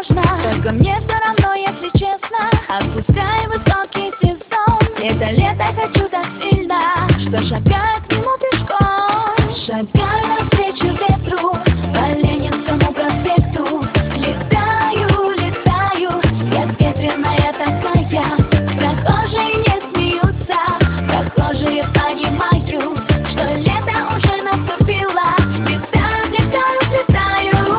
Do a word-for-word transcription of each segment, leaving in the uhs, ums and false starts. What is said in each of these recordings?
осторожно. Только мне все равно, если честно. Отпускай высокий сезон. Лето, лето, хочу так сильно, что шагаю к нему пешком. Шагаю навстречу ветру по Ленинскому проспекту. Летаю, летаю, я ветреная такая. Прохожие не смеются, прохожие понимают, что лето уже наступило. Летаю, летаю, летаю.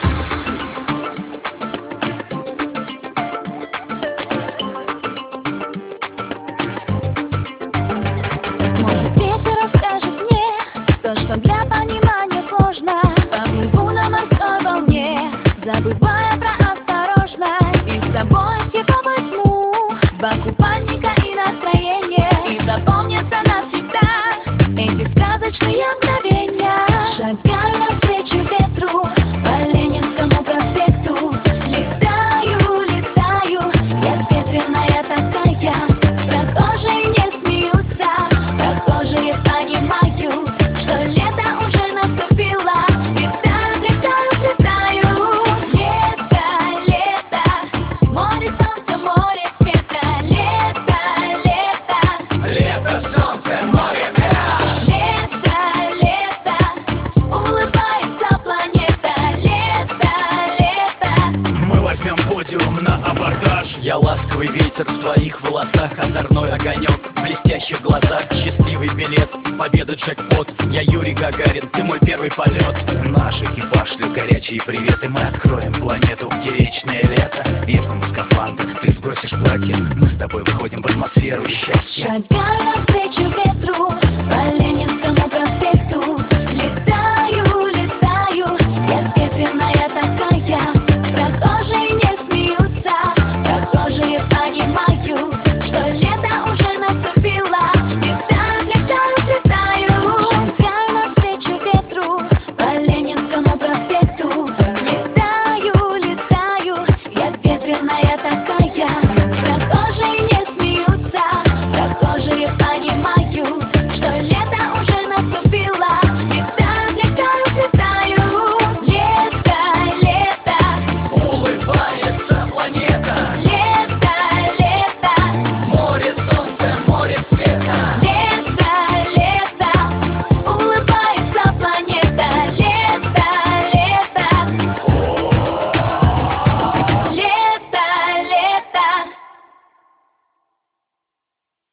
Может, ветер расскажет мне то, что для понимания сложно. Поплыву на морской волне, забывая про осторожность. И с собой его возьму, два купальника и настроение. И запомнятся навсегда эти сказочные мгновения. Шагаю навстречу ветру по Ленинскому проспекту. Летаю, летаю, я ветреная такая. Прохожие не смеются, прохожие понимают, что лето уже наступило. Летаю, летаю, летаю. Лето, лето, море, солнце, море света. Лето, лето, Лето, солнце, море, пляж. лето, лето, улыбается планета. Лето, лето. Мы возьмем подиум на абордаж. Я ласковый ветер в твоих волосах, озорной огонек в блестящих глазах. Счастливый билет, победа, джекпот. Я Юрий Гагарин, ты мой первый полет. Наш экипаж шлет горячие приветы. Мы откроем планету, где вечное лето. Я сниму скафандр, ты сбросишь платье. Мы с тобой выходим в атмосферу счастья. Шагаю навстречу ветру